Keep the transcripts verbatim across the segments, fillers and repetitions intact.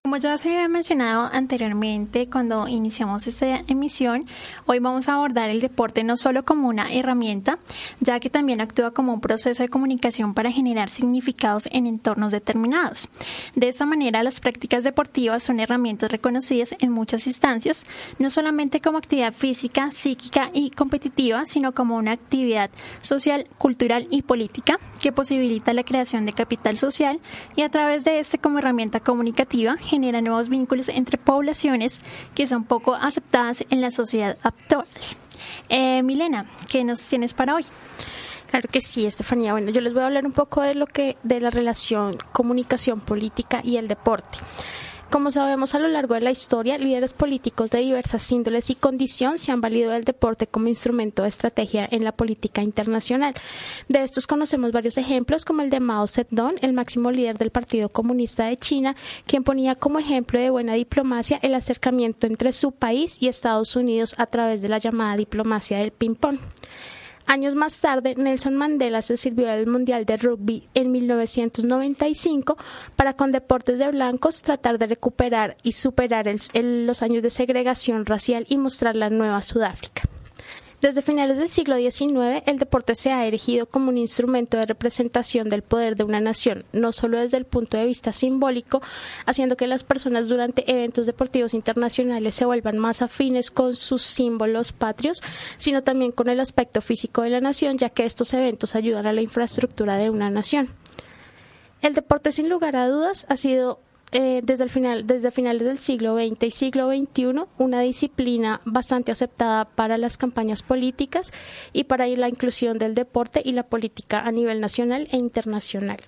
Como ya se había mencionado anteriormente cuando iniciamos esta emisión, hoy vamos a abordar el deporte no solo como una herramienta, ya que también actúa como un proceso de comunicación para generar significados en entornos determinados. De esta manera, las prácticas deportivas son herramientas reconocidas en muchas instancias, no solamente como actividad física, psíquica y competitiva, sino como una actividad social, cultural y política que posibilita la creación de capital social y a través de este como herramienta comunicativa genera nuevos vínculos entre poblaciones que son poco aceptadas en la sociedad actual. Eh, Milena, ¿qué nos tienes para hoy? Claro que sí, Estefanía. Bueno, yo les voy a hablar un poco de lo que de la relación comunicación política y el deporte. Como sabemos, a lo largo de la historia, líderes políticos de diversas índoles y condición se han valido del deporte como instrumento de estrategia en la política internacional. De estos conocemos varios ejemplos, como el de Mao Zedong, el máximo líder del Partido Comunista de China, quien ponía como ejemplo de buena diplomacia el acercamiento entre su país y Estados Unidos a través de la llamada diplomacia del ping-pong. Años más tarde, Nelson Mandela se sirvió del Mundial de Rugby en mil novecientos noventa y cinco para, con deportes de blancos, tratar de recuperar y superar el, el, los años de segregación racial y mostrar la nueva Sudáfrica. Desde finales del siglo diecinueve, el deporte se ha erigido como un instrumento de representación del poder de una nación, no solo desde el punto de vista simbólico, haciendo que las personas durante eventos deportivos internacionales se vuelvan más afines con sus símbolos patrios, sino también con el aspecto físico de la nación, ya que estos eventos ayudan a la infraestructura de una nación. El deporte, sin lugar a dudas, ha sido Eh, desde el final, desde finales del siglo veinte y siglo veintiuno, una disciplina bastante aceptada para las campañas políticas y para la inclusión del deporte y la política a nivel nacional e internacional.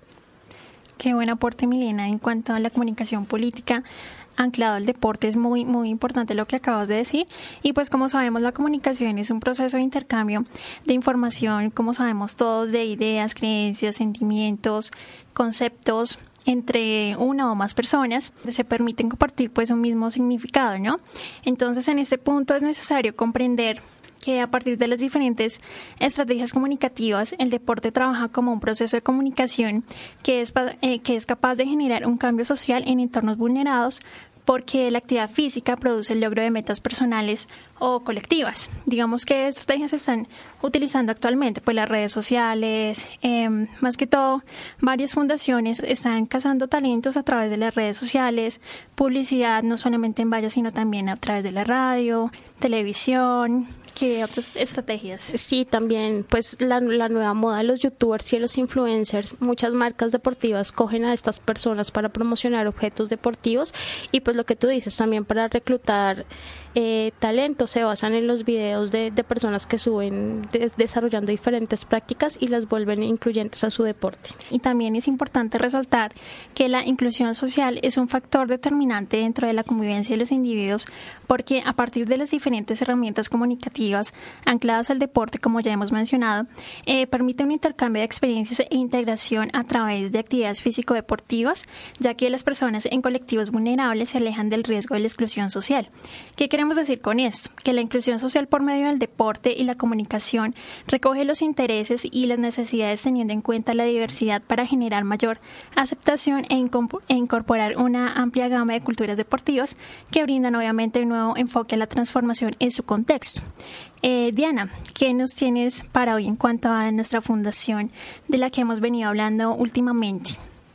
Qué buen aporte, Milena, en cuanto a la comunicación política anclado al deporte. Es muy, muy importante lo que acabas de decir. Y pues como sabemos, la comunicación es un proceso de intercambio de información, como sabemos todos, de ideas, creencias, sentimientos, conceptos entre una o más personas, se permiten compartir pues un mismo significado, ¿no? Entonces, en este punto es necesario comprender que a partir de las diferentes estrategias comunicativas, el deporte trabaja como un proceso de comunicación que es, eh, que es capaz de generar un cambio social en entornos vulnerados, porque la actividad física produce el logro de metas personales o colectivas. Digamos que estrategias se están utilizando actualmente, pues las redes sociales, eh, más que todo, varias fundaciones están cazando talentos a través de las redes sociales, publicidad no solamente en vallas, sino también a través de la radio, televisión. ¿Qué otras estrategias? Sí, también pues la, la nueva moda de los youtubers y los influencers. Muchas marcas deportivas cogen a estas personas para promocionar objetos deportivos y pues lo que tú dices también para reclutar eh, talento. Se basan en los videos de, de personas que suben de, desarrollando diferentes prácticas y las vuelven incluyentes a su deporte. Y también es importante resaltar que la inclusión social es un factor determinante dentro de la convivencia de los individuos, porque a partir de las diferentes herramientas comunicativas ancladas al deporte, como ya hemos mencionado, eh, permite un intercambio de experiencias e integración a través de actividades físico-deportivas, ya que las personas en colectivos vulnerables se alejan del riesgo de la exclusión social. ¿Qué queremos decir con esto? Que la inclusión social por medio del deporte y la comunicación recoge los intereses y las necesidades teniendo en cuenta la diversidad para generar mayor aceptación e, incom- e incorporar una amplia gama de culturas deportivas que brindan obviamente un nuevo enfoque a la transformación en su contexto. Eh, Diana, ¿qué nos tienes para hoy en cuanto a nuestra fundación de la que hemos venido hablando últimamente?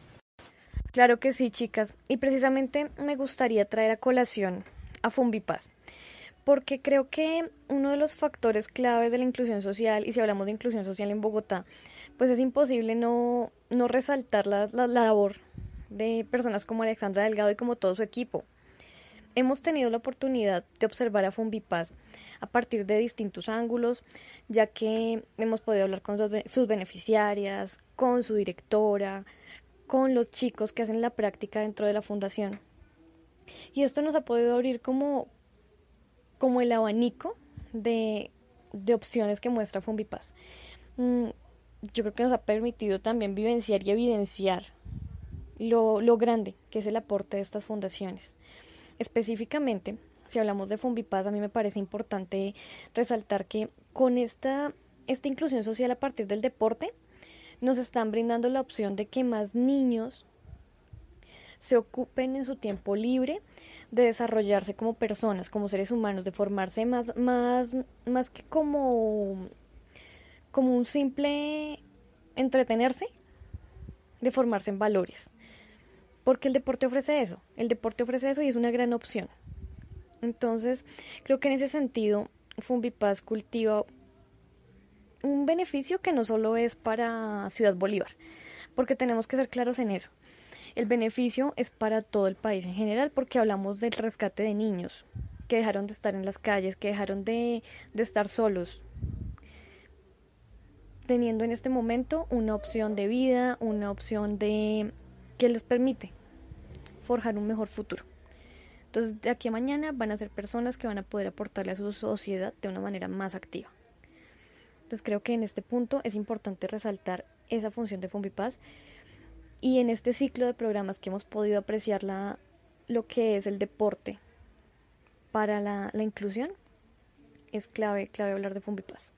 Claro que sí, chicas. Y precisamente me gustaría traer a colación a Fumbipaz, porque creo que uno de los factores claves de la inclusión social, y si hablamos de inclusión social en Bogotá, pues es imposible no, no resaltar la, la, la labor de personas como Alexandra Delgado y como todo su equipo. Hemos tenido la oportunidad de observar a Fumbipaz a partir de distintos ángulos, ya que hemos podido hablar con sus, sus beneficiarias, con su directora, con los chicos que hacen la práctica dentro de la fundación. Y esto nos ha podido abrir como, como el abanico de, de opciones que muestra Fumbipaz. Mm, yo creo que nos ha permitido también vivenciar y evidenciar lo, lo grande que es el aporte de estas fundaciones. Específicamente, si hablamos de Fumbipaz, a mí me parece importante resaltar que con esta, esta inclusión social a partir del deporte, nos están brindando la opción de que más niños se ocupen en su tiempo libre de desarrollarse como personas, como seres humanos, de formarse más, más, más que como, como un simple entretenerse, de formarse en valores. Porque el deporte ofrece eso, el deporte ofrece eso y es una gran opción. Entonces, creo que en ese sentido, Fumbipaz cultiva un beneficio que no solo es para Ciudad Bolívar, porque tenemos que ser claros en eso. El beneficio es para todo el país en general, porque hablamos del rescate de niños que dejaron de estar en las calles, que dejaron de, de estar solos, teniendo en este momento una opción de vida, una opción de que les permite forjar un mejor futuro. Entonces, de aquí a mañana van a ser personas que van a poder aportarle a su sociedad de una manera más activa. Entonces, creo que en este punto es importante resaltar esa función de Fumbipaz. Y en este ciclo de programas que hemos podido apreciar la, lo que es el deporte para la, la inclusión, es clave, clave hablar de Fumbipaz.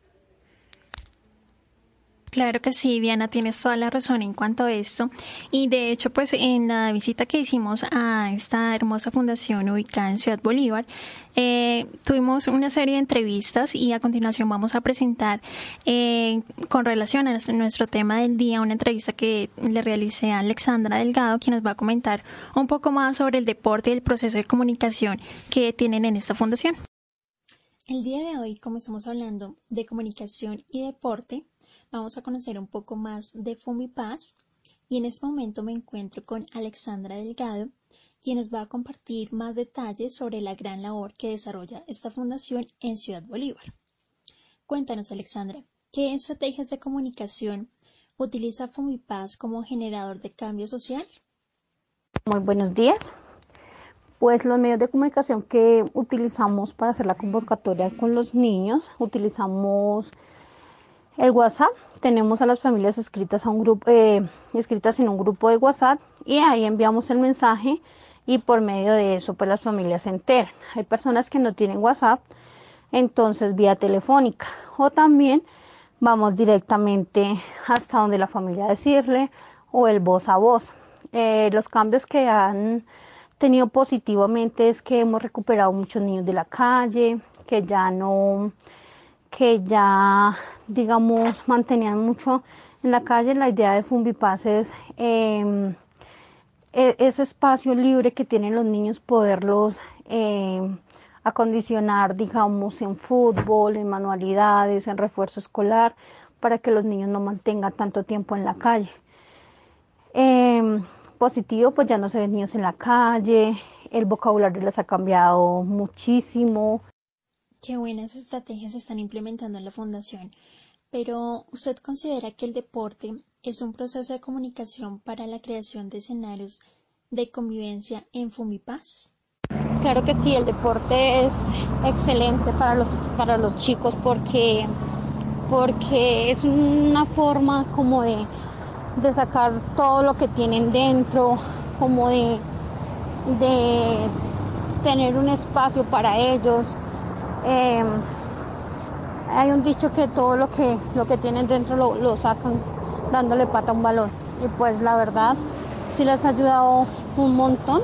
Claro que sí, Diana, tienes toda la razón en cuanto a esto. Y de hecho, pues en la visita que hicimos a esta hermosa fundación ubicada en Ciudad Bolívar, eh, tuvimos una serie de entrevistas y a continuación vamos a presentar, eh, con relación a nuestro tema del día, una entrevista que le realicé a Alexandra Delgado, quien nos va a comentar un poco más sobre el deporte y el proceso de comunicación que tienen en esta fundación. El día de hoy, como estamos hablando de comunicación y deporte, vamos a conocer un poco más de Fumbipaz y en este momento me encuentro con Alexandra Delgado, quien nos va a compartir más detalles sobre la gran labor que desarrolla esta fundación en Ciudad Bolívar. Cuéntanos, Alexandra, ¿qué estrategias de comunicación utiliza Fumbipaz como generador de cambio social? Muy buenos días. Pues los medios de comunicación que utilizamos para hacer la convocatoria con los niños, utilizamos el WhatsApp. Tenemos a las familias escritas a un grupo, eh, escritas en un grupo de WhatsApp y ahí enviamos el mensaje y por medio de eso pues las familias se enteran. Hay personas que no tienen WhatsApp, entonces vía telefónica o también vamos directamente hasta donde la familia decirle o el voz a voz. Eh, los cambios que han tenido positivamente es que hemos recuperado muchos niños de la calle, que ya no, que ya digamos mantenían mucho en la calle. La idea de Fumbipaz es eh, ese espacio libre que tienen los niños, poderlos eh, acondicionar, digamos, en fútbol, en manualidades, en refuerzo escolar, para que los niños no mantengan tanto tiempo en la calle. Eh, positivo, pues ya no se ven niños en la calle, el vocabulario les ha cambiado muchísimo. Qué buenas estrategias se están implementando en la fundación. Pero, ¿usted considera que el deporte es un proceso de comunicación para la creación de escenarios de convivencia en Fumbipaz? Claro que sí, el deporte es excelente para los, para los chicos porque, porque es una forma como de, de sacar todo lo que tienen dentro, como de, de tener un espacio para ellos. Eh, hay un dicho que todo lo que lo que tienen dentro lo, lo sacan dándole pata a un balón, y pues la verdad sí les ha ayudado un montón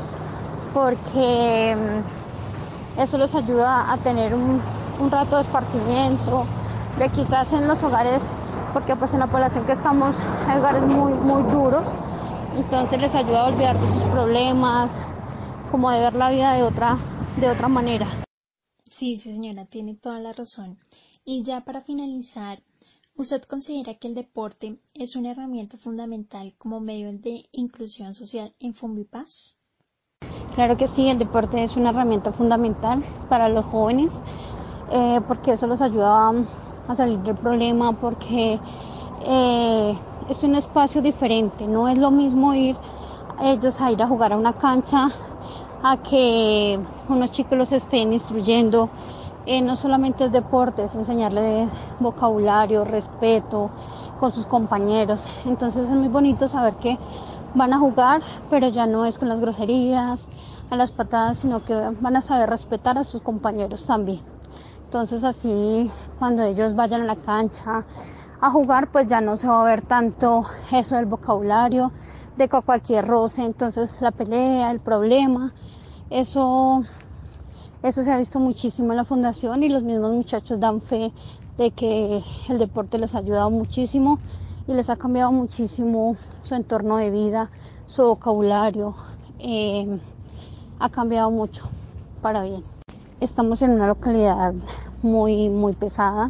porque eso les ayuda a tener un, un rato de esparcimiento, de quizás en los hogares, porque pues en la población que estamos hay hogares muy muy duros, entonces les ayuda a olvidar de sus problemas, como de ver la vida de otra de otra manera. Sí, sí, señora, tiene toda la razón. Y ya para finalizar, ¿usted considera que el deporte es una herramienta fundamental como medio de inclusión social en Fumbipaz? Claro que sí, el deporte es una herramienta fundamental para los jóvenes, eh, porque eso los ayuda a, a salir del problema, porque eh, es un espacio diferente. No es lo mismo ir ellos a ir a jugar a una cancha a que unos chicos los estén instruyendo. Eh, no solamente es deporte, es enseñarles vocabulario, respeto con sus compañeros. Entonces es muy bonito saber que van a jugar, pero ya no es con las groserías, a las patadas, sino que van a saber respetar a sus compañeros también. Entonces así cuando ellos vayan a la cancha a jugar, pues ya no se va a ver tanto eso del vocabulario, de cualquier roce, entonces la pelea, el problema, eso, eso se ha visto muchísimo en la fundación y los mismos muchachos dan fe de que el deporte les ha ayudado muchísimo y les ha cambiado muchísimo su entorno de vida, su vocabulario, eh, ha cambiado mucho para bien. Estamos en una localidad muy, muy pesada,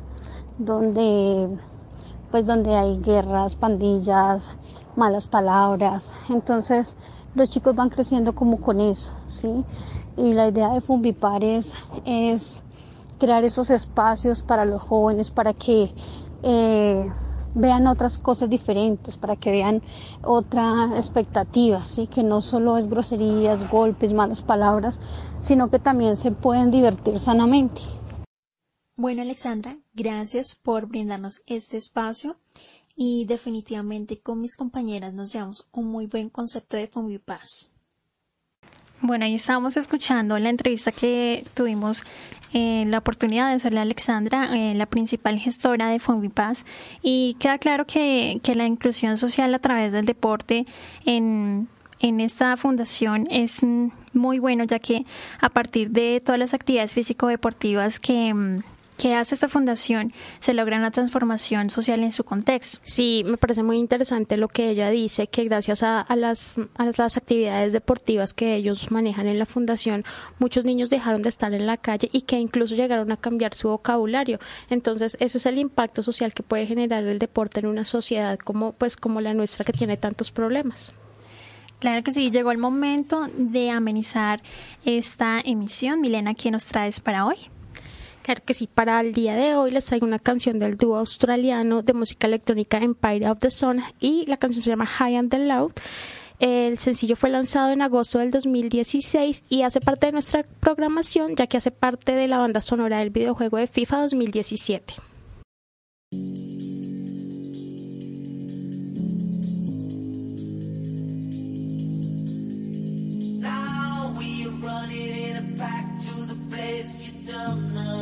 donde, pues, donde hay guerras, pandillas, malas palabras, entonces los chicos van creciendo como con eso, ¿sí? Y la idea de Funvipar es, es crear esos espacios para los jóvenes, para que eh, vean otras cosas diferentes, para que vean otra expectativa, ¿sí? Que no solo es groserías, golpes, malas palabras, sino que también se pueden divertir sanamente. Bueno, Alexandra, gracias por brindarnos este espacio y definitivamente con mis compañeras nos llevamos un muy buen concepto de Funvipaz. Bueno, ahí estábamos escuchando la entrevista que tuvimos eh, la oportunidad de hacerle a Alexandra, eh, la principal gestora de Funvipaz, y queda claro que, que la inclusión social a través del deporte en, en esta fundación es muy bueno, ya que a partir de todas las actividades físico-deportivas que... que hace esta fundación, se logra una transformación social en su contexto. Sí, me parece muy interesante lo que ella dice, que gracias a, a, las, a las actividades deportivas que ellos manejan en la fundación, muchos niños dejaron de estar en la calle y que incluso llegaron a cambiar su vocabulario. Entonces, ese es el impacto social que puede generar el deporte en una sociedad como, pues, como la nuestra, que tiene tantos problemas. Claro que sí, llegó el momento de amenizar esta emisión. Milena, ¿qué nos traes para hoy? Claro que sí, para el día de hoy les traigo una canción del dúo australiano de música electrónica Empire of the Sun y la canción se llama High and Loud. El sencillo fue lanzado en agosto del dos mil dieciséis y hace parte de nuestra programación, ya que hace parte de la banda sonora del videojuego de FIFA dos mil diecisiete. Now we run it in a pack to the place you don't know.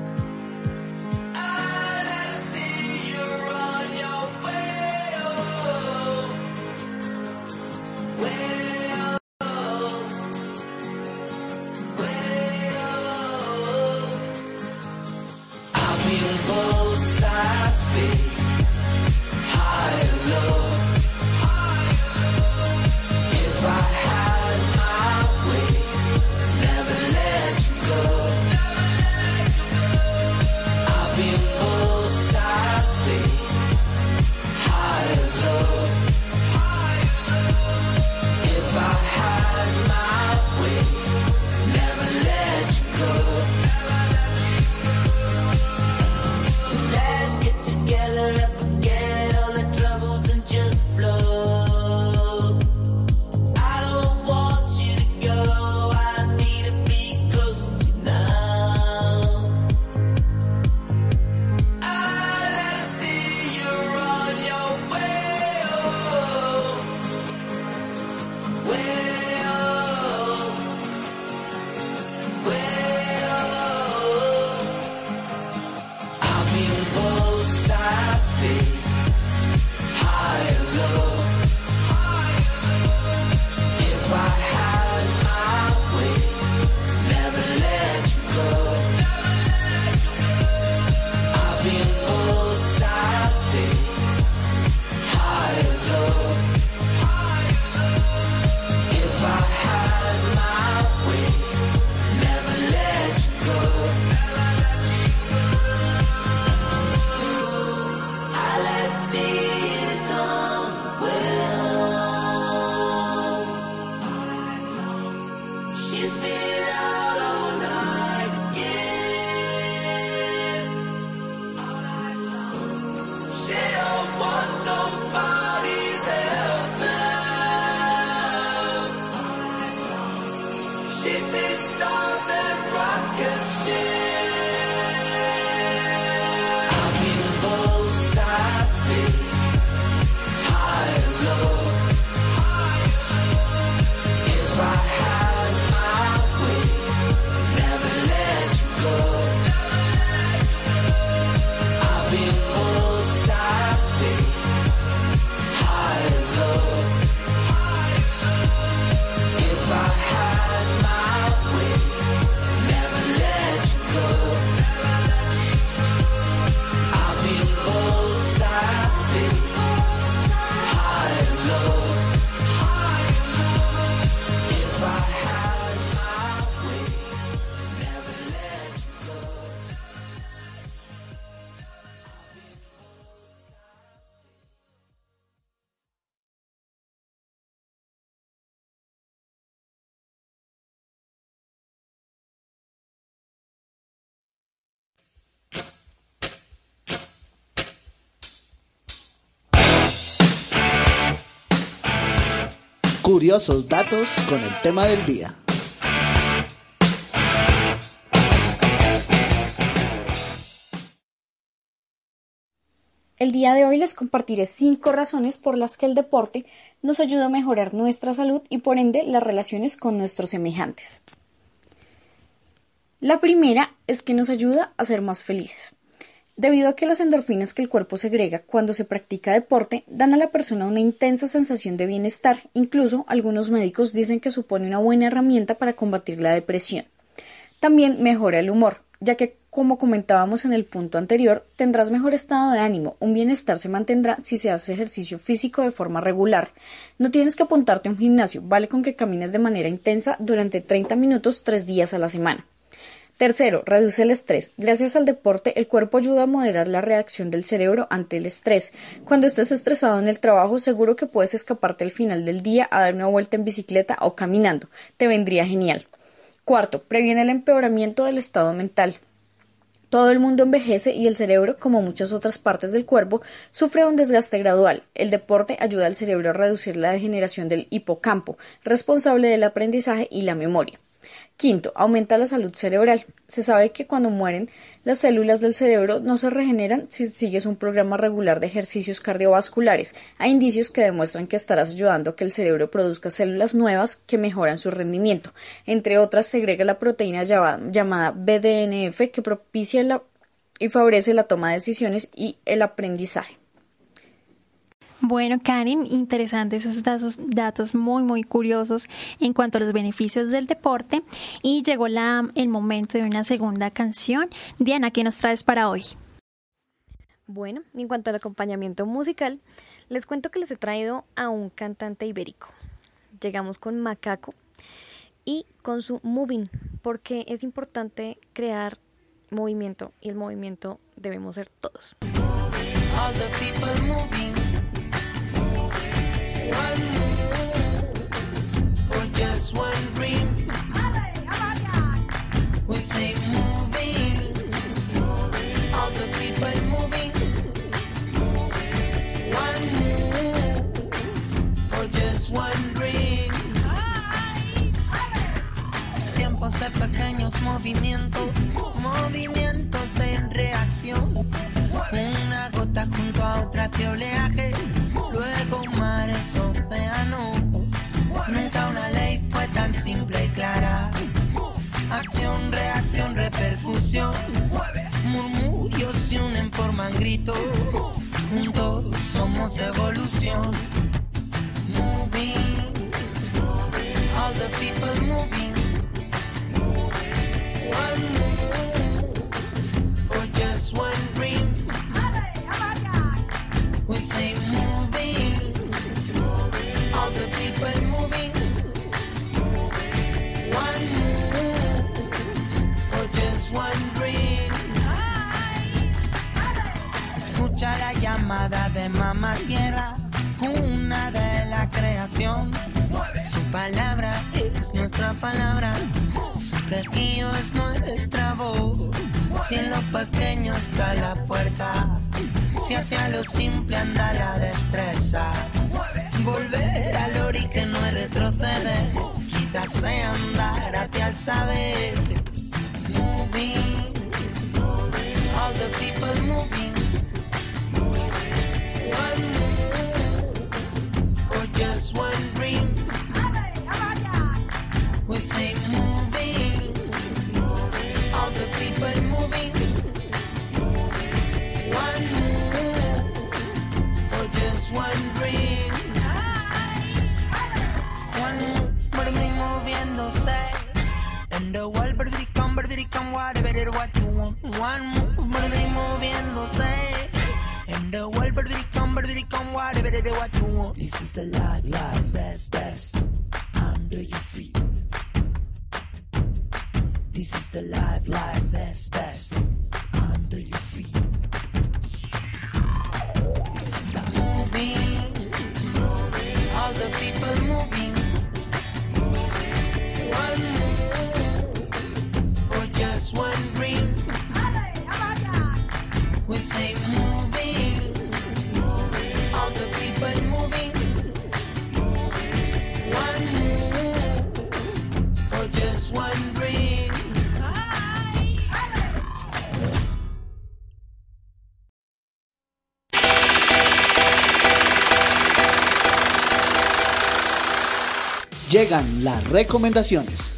Oh Curiosos datos con el tema del día. El día de hoy les compartiré cinco razones por las que el deporte nos ayuda a mejorar nuestra salud y por ende las relaciones con nuestros semejantes. La primera es que nos ayuda a ser más felices. Debido a que las endorfinas que el cuerpo segrega cuando se practica deporte dan a la persona una intensa sensación de bienestar, incluso algunos médicos dicen que supone una buena herramienta para combatir la depresión. También mejora el humor, ya que, como comentábamos en el punto anterior, tendrás mejor estado de ánimo, un bienestar se mantendrá si se hace ejercicio físico de forma regular. No tienes que apuntarte a un gimnasio, vale con que camines de manera intensa durante treinta minutos tres días a la semana. Tercero, reduce el estrés. Gracias al deporte, el cuerpo ayuda a moderar la reacción del cerebro ante el estrés. Cuando estés estresado en el trabajo, seguro que puedes escaparte al final del día a dar una vuelta en bicicleta o caminando. Te vendría genial. Cuarto, previene el empeoramiento del estado mental. Todo el mundo envejece y el cerebro, como muchas otras partes del cuerpo, sufre un desgaste gradual. El deporte ayuda al cerebro a reducir la degeneración del hipocampo, responsable del aprendizaje y la memoria. Quinto, aumenta la salud cerebral. Se sabe que cuando mueren, las células del cerebro no se regeneran si sigues un programa regular de ejercicios cardiovasculares. Hay indicios que demuestran que estarás ayudando a que el cerebro produzca células nuevas que mejoran su rendimiento. Entre otras, segrega la proteína llamada B D N F que propicia la, y favorece la toma de decisiones y el aprendizaje. Bueno, Karen, interesantes esos datos, datos muy, muy curiosos en cuanto a los beneficios del deporte. Y llegó la, el momento de una segunda canción. Diana, ¿qué nos traes para hoy? Bueno, en cuanto al acompañamiento musical, les cuento que les he traído a un cantante ibérico. Llegamos con Macaco y con su Moving, porque es importante crear movimiento y el movimiento debemos ser todos. All the people moving. One move for just one dream. We say moving, all the people moving. One move for just one dream. Tiempos de pequeños movimientos, movimientos en reacción. Una gota junto a otra de oleaje, luego mares, océanos. Nunca una ley fue tan simple y clara. Acción, reacción, repercusión. Murmullos se unen, forman gritos. Juntos somos evolución. Moving, all the people moving. One move for just one dream. We say moving, all the people moving. One move for just one dream. Escucha la llamada de Mamá Tierra, cuna de la creación. Su palabra es nuestra palabra, su quejío es nuestra voz. Si en lo pequeño está la fuerza, si hacia lo simple anda la destreza. Volver al ori que no es retroceder, quítase andar hacia el saber. Moving, all the people moving. One move for just one dream. We say moving, all the people moving. One move for just one dream. One move, por mí moviéndose. And the world, baby, come, baby, come, whatever it what you want. One move, por mí moviéndose. And the world, baby, come, baby, come, whatever it what you want. This is the life, life, best, best. Under your feet. This is the life, life, best, best. Under your feet. Moving, all the people moving. One move for just one dream. We say moving, all the people moving. One Llegan las recomendaciones.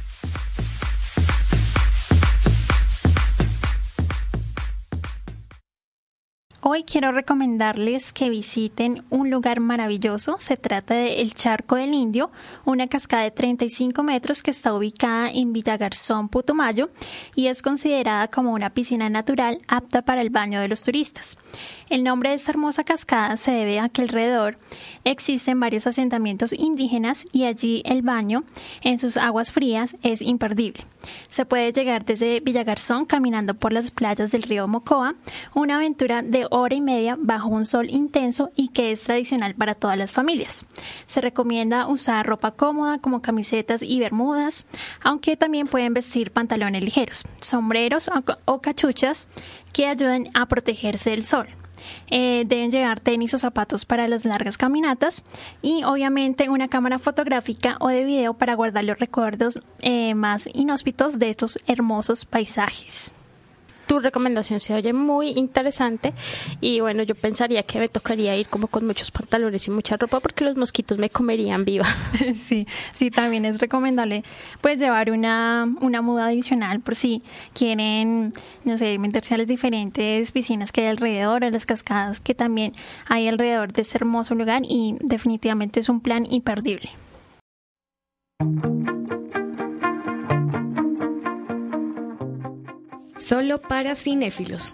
Hoy quiero recomendarles que visiten un lugar maravilloso. Se trata de El Charco del Indio, una cascada de treinta y cinco metros que está ubicada en Villagarzón, Putumayo, y es considerada como una piscina natural apta para el baño de los turistas. El nombre de esta hermosa cascada se debe a que alrededor existen varios asentamientos indígenas y allí el baño en sus aguas frías es imperdible. Se puede llegar desde Villagarzón caminando por las playas del río Mocoa, una aventura de hora y media bajo un sol intenso y que es tradicional para todas las familias. Se recomienda usar ropa cómoda como camisetas y bermudas, aunque también pueden vestir pantalones ligeros, sombreros o cachuchas que ayuden a protegerse del sol. Eh, deben llevar tenis o zapatos para las largas caminatas y obviamente una cámara fotográfica o de video para guardar los recuerdos eh, más inhóspitos de estos hermosos paisajes. Tu recomendación se oye muy interesante y bueno, yo pensaría que me tocaría ir como con muchos pantalones y mucha ropa porque los mosquitos me comerían viva. Sí, sí, también es recomendable pues llevar una, una muda adicional por si quieren, no sé, meterse a las diferentes piscinas que hay alrededor, a las cascadas que también hay alrededor de este hermoso lugar y definitivamente es un plan imperdible. Solo para cinéfilos.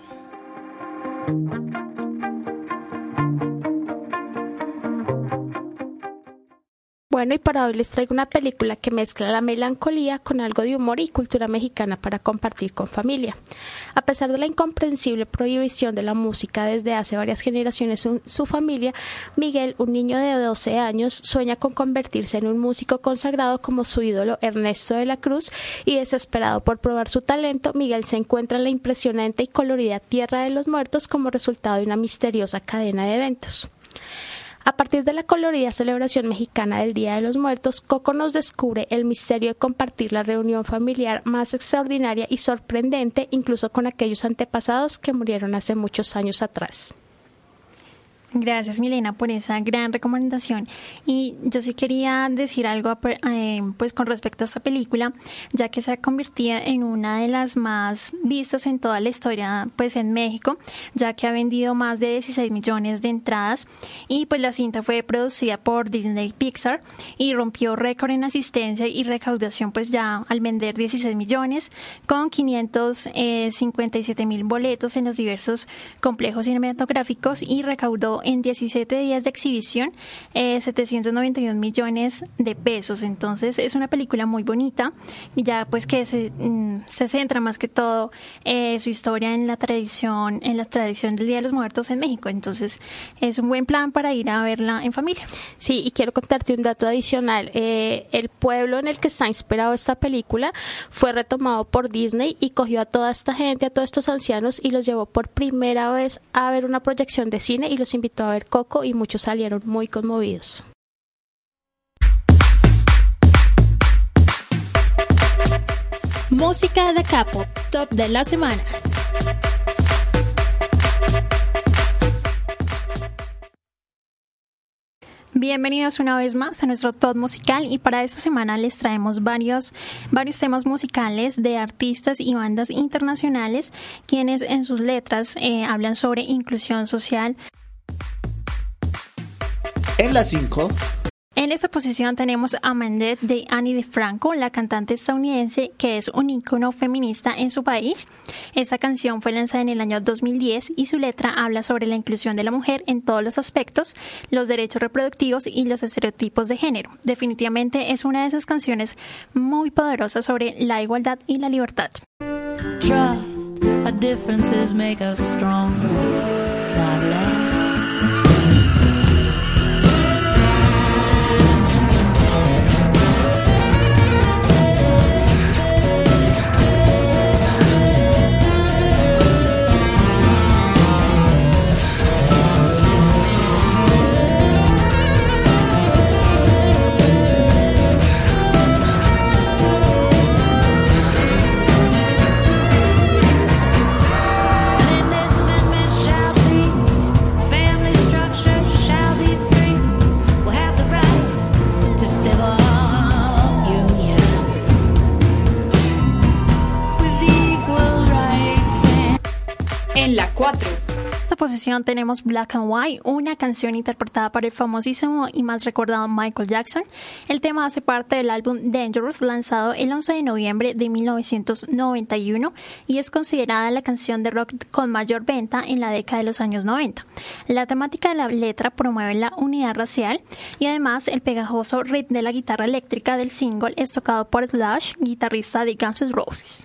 Bueno, y para hoy les traigo una película que mezcla la melancolía con algo de humor y cultura mexicana para compartir con familia. A pesar de la incomprensible prohibición de la música desde hace varias generaciones en su familia, Miguel, un niño de doce años, sueña con convertirse en un músico consagrado como su ídolo Ernesto de la Cruz y desesperado por probar su talento, Miguel se encuentra en la impresionante y colorida Tierra de los Muertos como resultado de una misteriosa cadena de eventos. A partir de la colorida celebración mexicana del Día de los Muertos, Coco nos descubre el misterio de compartir la reunión familiar más extraordinaria y sorprendente, incluso con aquellos antepasados que murieron hace muchos años atrás. Gracias, Milena, por esa gran recomendación. Y yo sí quería decir algo eh, pues con respecto a esta película, ya que se ha convertido en una de las más vistas en toda la historia pues en México, ya que ha vendido más de dieciséis millones de entradas y pues la cinta fue producida por Disney Pixar y rompió récord en asistencia y recaudación pues ya al vender dieciséis millones con quinientos cincuenta y siete mil boletos en los diversos complejos cinematográficos y recaudó en diecisiete días de exhibición eh, setecientos noventa y un millones de pesos. Entonces es una película muy bonita y ya pues que se, mm, se centra más que todo eh, su historia en la tradición en la tradición del Día de los Muertos en México. Entonces es un buen plan para ir a verla en familia. Sí, y quiero contarte un dato adicional. Eh, el pueblo en el que está inspirado esta película fue retomado por Disney y cogió a toda esta gente, a todos estos ancianos y los llevó por primera vez a ver una proyección de cine y los invitó a ver Coco y muchos salieron muy conmovidos. Música de Capo, top de la semana. Bienvenidos una vez más a nuestro top musical y para esta semana les traemos varios, varios temas musicales de artistas y bandas internacionales quienes en sus letras eh, hablan sobre inclusión social. En la cinco. En esta posición tenemos a Mandette de Ani DiFranco, la cantante estadounidense que es un ícono feminista en su país. Esta canción fue lanzada en el año dos mil diez y su letra habla sobre la inclusión de la mujer en todos los aspectos, los derechos reproductivos y los estereotipos de género. Definitivamente es una de esas canciones muy poderosas sobre la igualdad y la libertad. Trust, our differences make us stronger, not less. Shall posición tenemos Black and White, una canción interpretada por el famosísimo y más recordado Michael Jackson. El tema hace parte del álbum Dangerous, lanzado el once de noviembre de mil novecientos noventa y uno, y es considerada la canción de rock con mayor venta en la década de los años noventa. La temática de la letra promueve la unidad racial y además el pegajoso riff de la guitarra eléctrica del single es tocado por Slash, guitarrista de Guns N' Roses.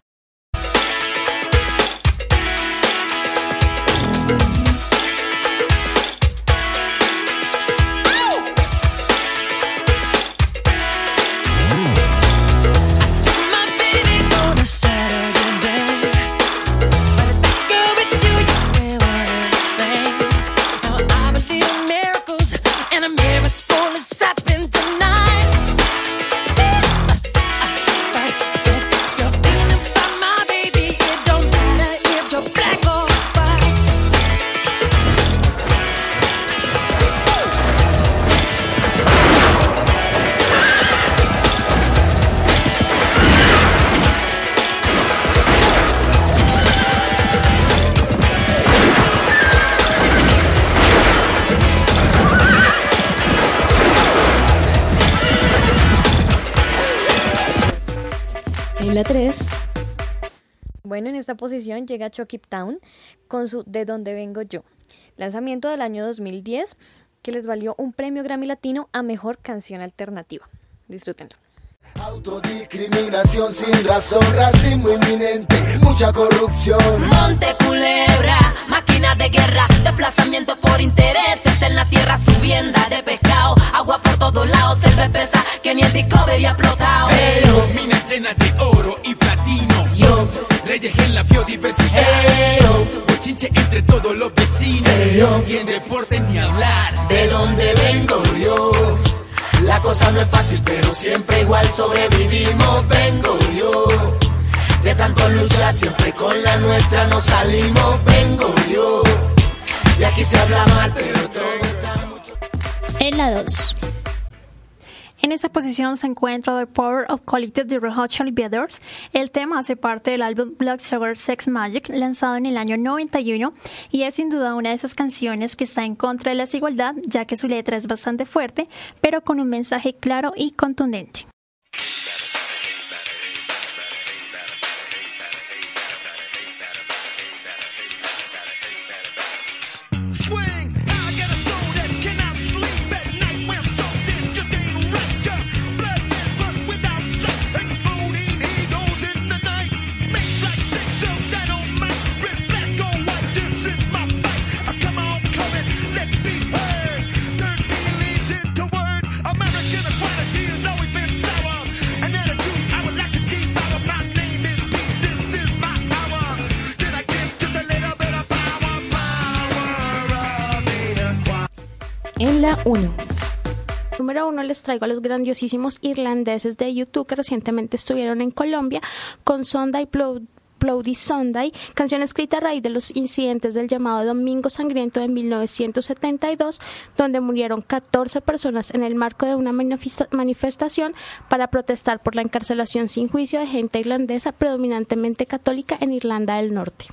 La tres. Bueno, en esta posición llega Chucky Town con su De Donde Vengo Yo, lanzamiento del año dos mil diez que les valió un premio Grammy Latino a Mejor Canción Alternativa. Disfrútenlo. Autodiscriminación sin razón, racismo inminente, mucha corrupción. Monte Culebra, máquina de guerra, desplazamiento por intereses en la tierra, subienda de pescado, agua por todos lados, selva espesa que ni el Discovery ha explotado. Hey, yo, minas llenas de oro y platino, yo, reyes en la biodiversidad, hey, yo, bochinche entre todos los vecinos, hey, yo, y en deporte ni hablar. De donde vengo yo, la cosa no es fácil, pero siempre igual sobrevivimos. Vengo yo, de tanto luchar, siempre con la nuestra nos salimos. Vengo yo, y aquí se habla mal, pero todo está mucho. En la dos. En esa posición se encuentra The Power of Quality de Red Hot Chili Peppers. El tema hace parte del álbum Blood Sugar Sex Magic, lanzado en el año noventa y uno, y es sin duda una de esas canciones que está en contra de la desigualdad, ya que su letra es bastante fuerte, pero con un mensaje claro y contundente. En la uno. Número uno, les traigo a los grandiosísimos irlandeses de YouTube que recientemente estuvieron en Colombia con Sunday Blood, Bloody Sunday, canción escrita a raíz de los incidentes del llamado Domingo Sangriento de mil novecientos setenta y dos, donde murieron catorce personas en el marco de una manifestación para protestar por la encarcelación sin juicio de gente irlandesa predominantemente católica en Irlanda del Norte.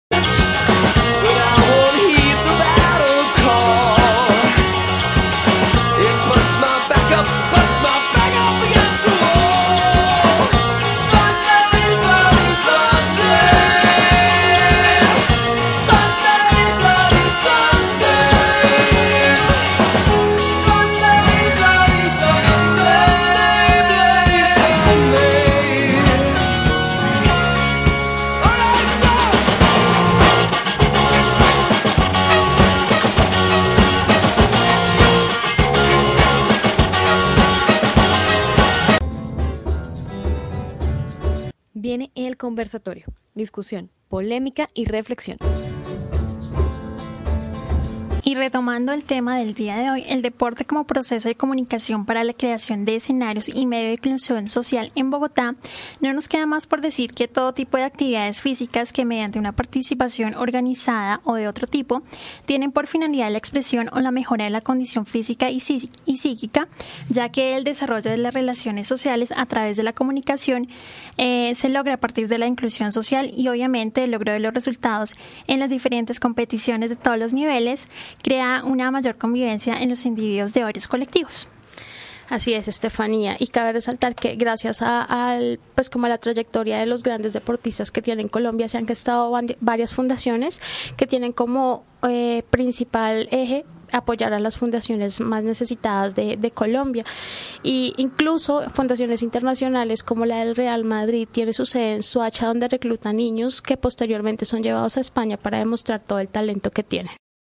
Viene el conversatorio, discusión, polémica y reflexión. Y retomando el tema del día de hoy, el deporte como proceso de comunicación para la creación de escenarios y medio de inclusión social en Bogotá, no nos queda más por decir que todo tipo de actividades físicas que mediante una participación organizada o de otro tipo tienen por finalidad la expresión o la mejora de la condición física y, sí, y psíquica, ya que el desarrollo de las relaciones sociales a través de la comunicación eh, se logra a partir de la inclusión social y obviamente el logro de los resultados en las diferentes competiciones de todos los niveles crea una mayor convivencia en los individuos de varios colectivos. Así es, Estefanía, y cabe resaltar que gracias a, a, pues como a la trayectoria de los grandes deportistas que tiene Colombia, se han gestado varias fundaciones que tienen como eh, principal eje apoyar a las fundaciones más necesitadas de, de Colombia, y incluso fundaciones internacionales como la del Real Madrid tiene su sede en Soacha, donde recluta niños que posteriormente son llevados a España para demostrar todo el talento que tienen.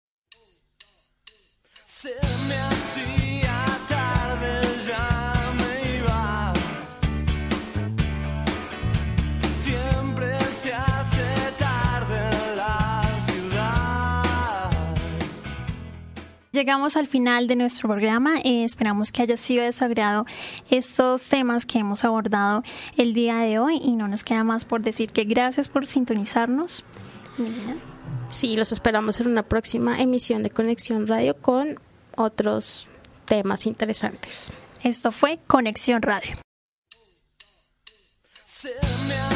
Se me hacía tarde, ya me iba. Siempre se hace tarde en la ciudad. Llegamos al final de nuestro programa. Eh, esperamos que haya sido de su agrado estos temas que hemos abordado el día de hoy y no nos queda más por decir que gracias por sintonizarnos. Milena. Sí, los esperamos en una próxima emisión de Conexión Radio con otros temas interesantes. Esto fue Conexión Radio. Se me